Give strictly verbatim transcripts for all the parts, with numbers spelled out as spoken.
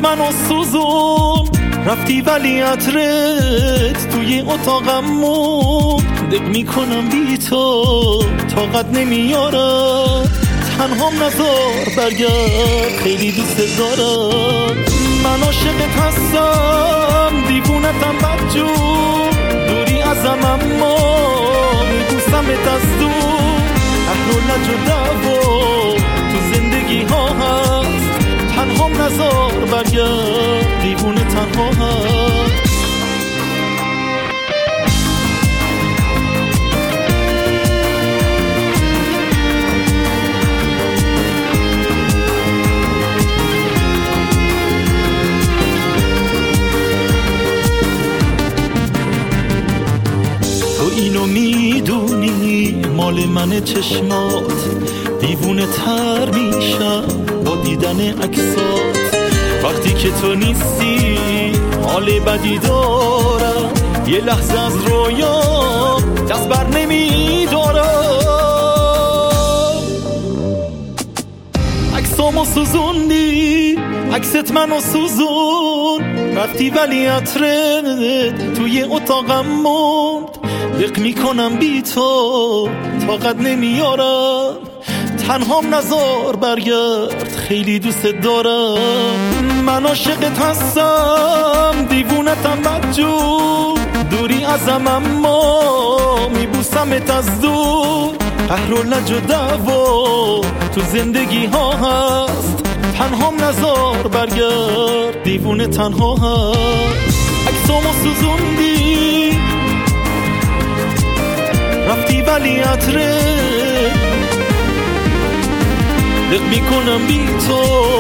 منو سوزون، رفتی ولی عطرت توی اتاقم موند. دق میکنم بی تو طاقت نمیارم، تنهام نذار برگرد خیلی دوست دارم. من عاشقت هستم دیوونتم بدجور، دوری ازم اما میبوسمت از دور. قهر و لج و دعوا تو زندگی ها هست، تنهام نذار برگرد دیوونه تنها هست. تو اینو میدونی مال من چشمات، دیوونه تر میشم با دیدن عکسات. وقتی که تو نیستی حال بدی دارم، یه لحظه از رویا دست بر نمیدارم. عکسامو سوزوندی، عکست منو سوزون، رفتی ولی عطرت توی اتاقم موند. دق میکنم بی تو طاقت نمیارم، تنهام نذار برگرد خیلی دوست دارم. من عاشقت هستم دیوونتم بدجور، دوری ازم اما میبوسمت از دور. قهر و لج و دعوا تو زندگی ها هست، تنهام نذار برگرد دیوونه تنها هست. عکسامو سوزوندی، رفتی ولی عطرت دق میکنم بی تو،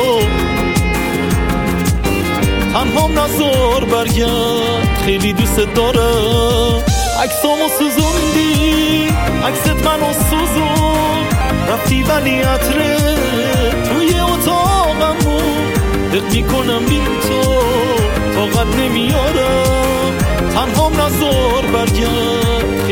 تنهام نذار برگرد خیلی دوست دارم. عکسامو سوزوندی، عکست منو سوزون، رفتی ولی عطرت توی اتاقم بود. دق میکنم بی تو طاقت نمیارم، تنهام نذار برگرد